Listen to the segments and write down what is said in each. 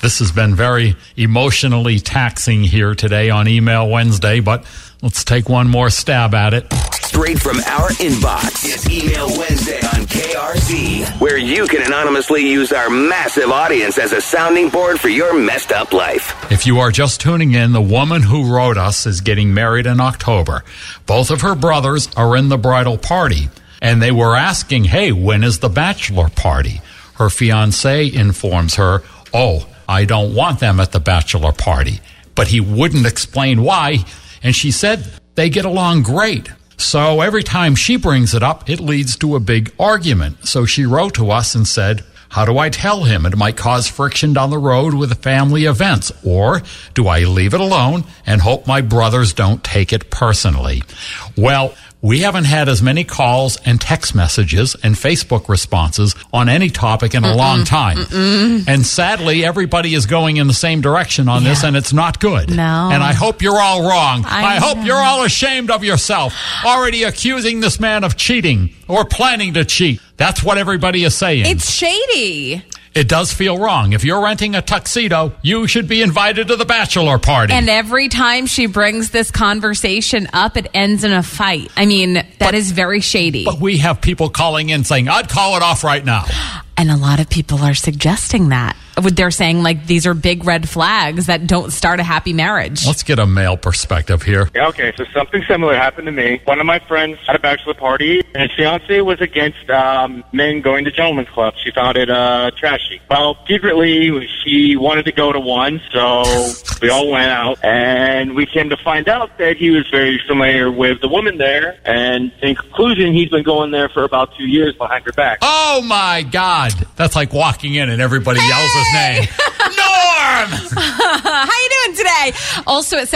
This has been very emotionally taxing here today on Email Wednesday, but let's take one more stab at it. Straight from our inbox, it's Email Wednesday on KRZ, where you can anonymously use our massive audience as a sounding board for your messed up life. If you are just tuning in, the woman who wrote us is getting married in October. Both of her brothers are in the bridal party, and they were asking, hey, when is the bachelor party? Her fiancé informs her, oh, I don't want them at the bachelor party. But he wouldn't explain why, and she said they get along great. So every time she brings it up, it leads to a big argument. So she wrote to us and said, how do I tell him? It might cause friction down the road with family events. Or do I leave it alone and hope my brothers don't take it personally? Well, we haven't had as many calls and text messages and Facebook responses on any topic in a long time. And sadly, everybody is going in the same direction on this, and it's not good. No. And I hope you're all wrong. I hope know. you're all ashamed of yourself, already accusing this man of cheating or planning to cheat. That's what everybody is saying. It's shady. It does feel wrong. If you're renting a tuxedo, you should be invited to the bachelor party. And every time she brings this conversation up, it ends in a fight. I mean, that is very shady. But we have people calling in saying, I'd call it off right now. And a lot of people are suggesting that. They're saying, like, these are big red flags that don't start a happy marriage. Let's get a male perspective here. Yeah, okay, so something similar happened to me. One of my friends had a bachelor party, and his fiance was against men going to gentlemen's clubs. She found it trashy. Well, secretly, she wanted to go to one, so we all went out, and we came to find out that he was very familiar with the woman there, and in conclusion, he's been going there for about 2 years behind her back. Oh, my God. That's like walking in and everybody yells his name. Norm! How you doing today? Also at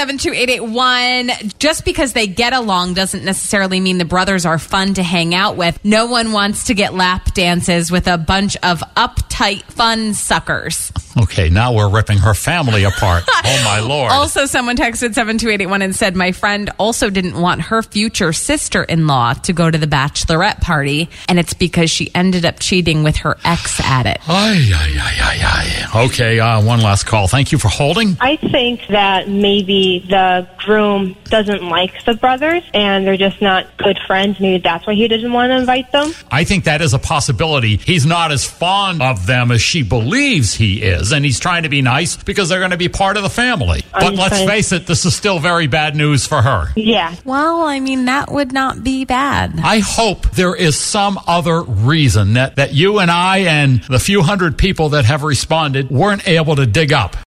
72881, just because they get along doesn't necessarily mean the brothers are fun to hang out with. No one wants to get lap dances with a bunch of uptight fun suckers. Okay, now we're ripping her family apart. Oh, my Lord. Also, someone texted 72881 and said, my friend also didn't want her future sister-in-law to go to the bachelorette party, and it's because she ended up cheating with her ex at it. Ay, ay, ay, ay, ay. Okay, one last call. Thank you for holding. I think that maybe the groom doesn't like the brothers and they're just not good friends. Maybe that's why he doesn't want to invite them. I think that is a possibility. He's not as fond of them as she believes he is, and he's trying to be nice because they're going to be part of the family. But let's face it, this is still very bad news for her. Yeah. Well, I mean, that would not be bad. I hope there is some other reason that you and I and the few hundred people that have responded weren't able to dig up.